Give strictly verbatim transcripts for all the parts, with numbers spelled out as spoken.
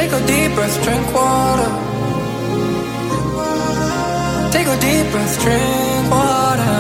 take a deep breath, drink water. Take a deep breath, drink water.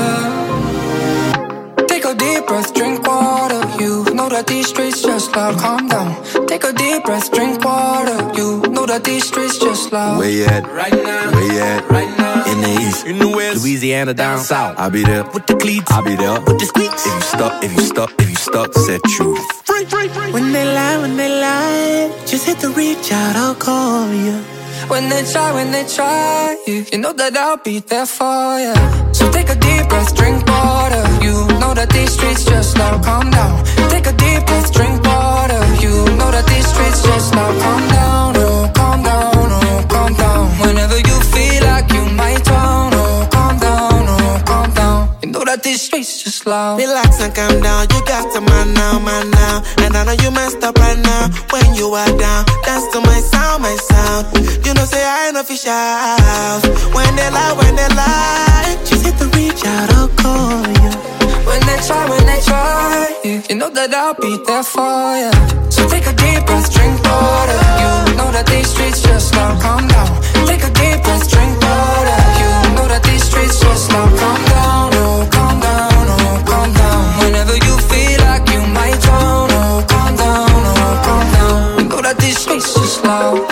Take a deep breath, drink water. You know that these streets just loud, calm down. Take a deep breath, drink water. You know that these streets just loud. Where you at? Right now. Where you at? Right now. In the east, in the west, Louisiana down south. I'll be there with the cleats. I'll be there with the squeaks. If you stuck, if you stuck, if you stuck, set you free, free, free. When they lie, when they lie, just hit the reach out, I'll call you. When they try, when they try, you, you know that I'll be there for you. So take a deep breath, drink water. You know that these streets just loud, calm down. Take a deep breath, drink water. You know that these streets just loud, calm down. Oh, calm down, oh, calm down. Whenever you feel like you might drown, oh, calm down, oh, calm down. You know that these streets just loud. Relax and calm down, you got to man now, man now. And I know you messed up right now. When you are down, dance to my sound, my sound. You know say I ain't no fish out. When they lie, when they lie, just hit the reach out, I'll call you. When they try, when they try, you, you know that I'll be there for you. So take a deep breath, drink water. You know that these streets just loud, calm down. Take a deep breath, drink water. You know that these streets just loud, calm down. Oh, calm down, oh, calm down. Whenever you feel like you might drown, oh, calm down, oh, calm down. You know that these streets just loud.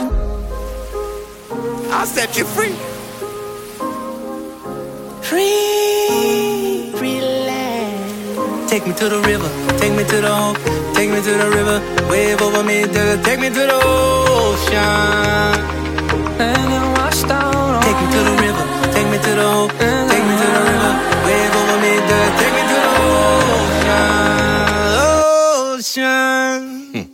I'll set you free. Free, relax. Take me to the river, take me to the home, take me to the river, wave over me, take me to the ocean. And then wash down. Take me to the river, take me to the home, take me to the river, wave over me, take me to the ocean. Ocean.